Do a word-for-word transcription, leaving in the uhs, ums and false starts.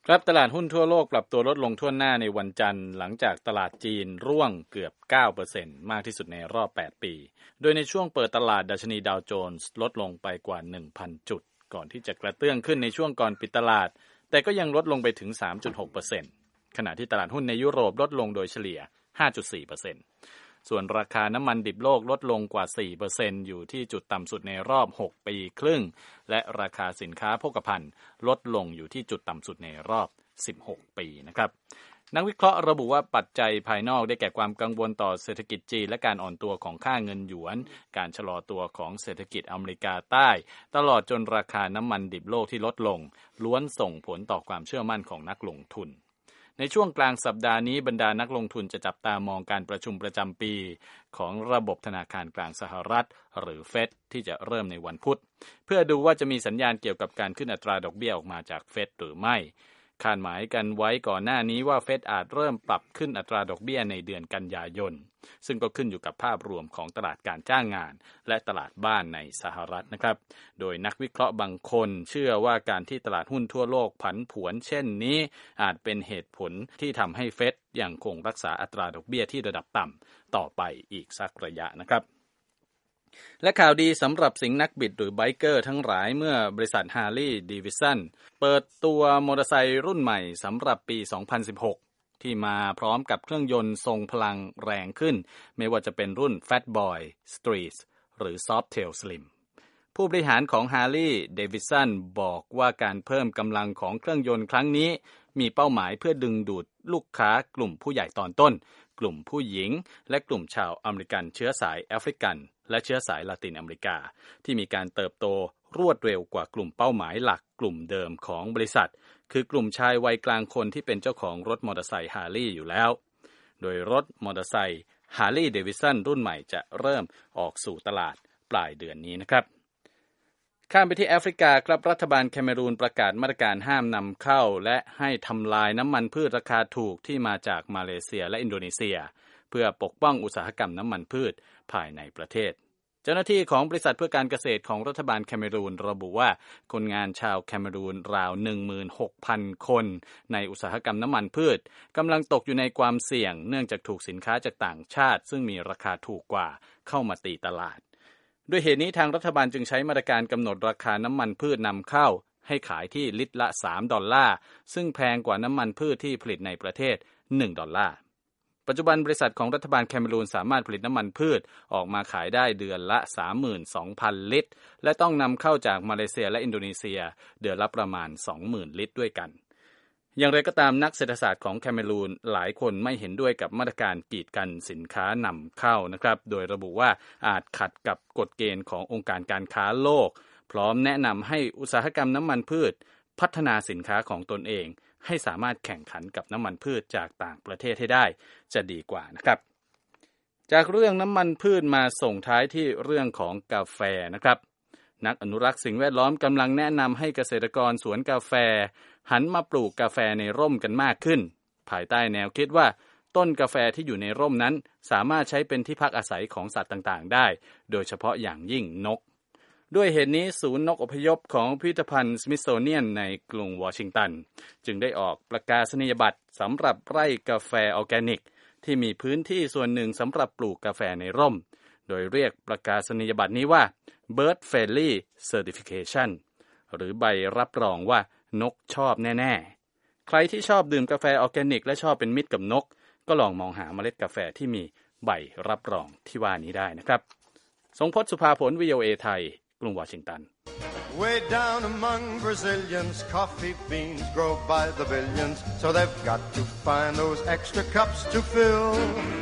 ครับตลาดหุ้นทั่วโลกปรับตัวลดลงทั่วหน้าในวันจันทร์หลังจากตลาดจีนร่วงเกือบ เก้าเปอร์เซ็นต์ มากที่สุดในรอบ แปด ปีโดยในช่วงเปิดตลาดดัชนีดาวโจนส์ลดลงไปกว่า หนึ่งพัน จุดก่อนที่จะกระเตื้องขึ้นในช่วงก่อนปิดตลาดแต่ก็ยังลดลงไปถึง สามจุดหกเปอร์เซ็นต์ ขณะที่ตลาดหุ้นในยุโรปลดลงโดยเฉลี่ย ห้าจุดสี่เปอร์เซ็นต์ ส่วนราคาน้ำมันดิบโลกลดลงกว่า สี่เปอร์เซ็นต์ อยู่ที่จุดต่ำสุดในรอบ หก ปีครึ่งและราคาสินค้าโภคภัณฑ์ลดลงอยู่ที่จุดต่ำสุดในรอบ สิบหก ปีนะครับนักวิเคราะห์ระบุว่าปัจจัยภายนอกได้แก่ความกังวลต่อเศรษฐกิจจีนและการอ่อนตัวของค่าเงินหยวนการชะลอตัวของเศรษฐกิจอเมริกาใต้ตลอดจนราคาน้ำมันดิบโลกที่ลดลงล้วนส่งผลต่อความเชื่อมั่นของนักลงทุนในช่วงกลางสัปดาห์นี้บรรดานักลงทุนจะจับตามองการประชุมประจำปีของระบบธนาคารกลางสหรัฐหรือเฟดที่จะเริ่มในวันพุธเพื่อดูว่าจะมีสัญญาณเกี่ยวกับการขึ้นอัตราดอกเบี้ยออกมาจากเฟดหรือไม่คาดหมายกันไว้ก่อนหน้านี้ว่าเฟดอาจเริ่มปรับขึ้นอัตราดอกเบี้ยในเดือนกันยายนซึ่งก็ขึ้นอยู่กับภาพรวมของตลาดการจ้างงานและตลาดบ้านในสหรัฐนะครับโดยนักวิเคราะห์บางคนเชื่อว่าการที่ตลาดหุ้นทั่วโลกผันผวนเช่นนี้อาจเป็นเหตุผลที่ทำให้เฟดยังคงรักษาอัตราดอกเบี้ยที่ระดับต่ำต่อไปอีกสักระยะนะครับและข่าวดีสำหรับสิงห์นักบิดหรือไบเกอร์ทั้งหลายเมื่อบริษัท Harley Davidson เปิดตัวมอเตอร์ไซค์รุ่นใหม่สำหรับปี สองพันสิบหก ที่มาพร้อมกับเครื่องยนต์ทรงพลังแรงขึ้นไม่ว่าจะเป็นรุ่น Fat Boy, Street หรือ Softail Slim ผู้บริหารของ Harley Davidson บอกว่าการเพิ่มกำลังของเครื่องยนต์ครั้งนี้มีเป้าหมายเพื่อดึงดูดลูกค้ากลุ่มผู้ใหญ่ตอนต้นกลุ่มผู้หญิงและกลุ่มชาวอเมริกันเชื้อสายแอฟริกันและเชื้อสายละตินอเมริกาที่มีการเติบโตรวดเร็วกว่ากลุ่มเป้าหมายหลักกลุ่มเดิมของบริษัทคือกลุ่มชายวัยกลางคนที่เป็นเจ้าของรถมอเตอร์ไซค์ Harley อยู่แล้วโดยรถมอเตอร์ไซค์ Harley Davidson รุ่นใหม่จะเริ่มออกสู่ตลาดปลายเดือนนี้นะครับข้ามไปที่แอฟริกาครับรัฐบาลแคเมรูนประกาศมาตรการห้ามนำเข้าและให้ทำลายน้ำมันพืชราคาถูกที่มาจากมาเลเซียและอินโดนีเซียเพื่อปกป้องอุตสาหกรรมน้ำมันพืชภายในประเทศเจ้าหน้าที่ของบริษัทเพื่อการเกษตรของรัฐบาลแคเมรูนระบุว่าคนงานชาวแคเมรูนราว หนึ่งหมื่นหกพัน คนในอุตสาหกรรมน้ำมันพืชกำลังตกอยู่ในความเสี่ยงเนื่องจากถูกสินค้าจากต่างชาติซึ่งมีราคาถูกกว่าเข้ามาตีตลาดด้วยเหตุนี้ทางรัฐบาลจึงใช้มาตรการกำหนดราคาน้ำมันพืชนำเข้าให้ขายที่ลิตรละสามดอลลาร์ซึ่งแพงกว่าน้ำมันพืชที่ผลิตในประเทศหนึ่งดอลลาร์ปัจจุบันบริษัทของรัฐบาลแคเมรูนสามารถผลิตน้ำมันพืชออกมาขายได้เดือนละ สามหมื่นสองพัน ลิตรและต้องนำเข้าจากมาเลเซียและอินโดนีเซียเดือนละประมาณ สองหมื่น ลิตรด้วยกันอย่างไรก็ตามนักเศรษฐศาสตร์ของแคเมรูนหลายคนไม่เห็นด้วยกับมาตรการกีดกันสินค้านำเข้านะครับโดยระบุว่าอาจขัดกับกฎเกณฑ์ขององค์การการค้าโลกพร้อมแนะนำให้อุตสาหกรรมน้ำมันพืชพัฒนาสินค้าของตนเองให้สามารถแข่งขันกับน้ำมันพืชจากต่างประเทศให้ได้จะดีกว่านะครับจากเรื่องน้ำมันพืชมาส่งท้ายที่เรื่องของกาแฟนะครับนักอนุรักษ์สิ่งแวดล้อมกำลังแนะนำให้เกษตรกรสวนกาแฟหันมาปลูกกาแฟในร่มกันมากขึ้นภายใต้แนวคิดว่าต้นกาแฟที่อยู่ในร่มนั้นสามารถใช้เป็นที่พักอาศัยของสัตว์ต่างๆได้โดยเฉพาะอย่างยิ่งนกด้วยเหตุนี้ศูนย์นกอพยพของพิพิธภัณฑ์สมิธโซเนียนในกรุงวอชิงตันจึงได้ออกประกาศนียบัตรสำหรับไร่กาแฟออร์แกนิกที่มีพื้นที่ส่วนหนึ่งสำหรับปลูกกาแฟในร่มโดยเรียกประกาศนียบัตรนี้ว่า Bird Friendly Certification หรือใบรับรองว่านกชอบแน่ๆใครที่ชอบดื่มกาแฟออร์แกนิกและชอบเป็นมิตรกับนกก็ลองมองหาเมล็ดกาแฟที่มีใบรับรองที่ว่านี้ได้นะครับทรงพจน์สุภาผล วี โอ เอ ไทยกรุงวอชิงตัน Way down among Brazilians, coffee beans grow by the billions, so they've got to find those extra cups to fill.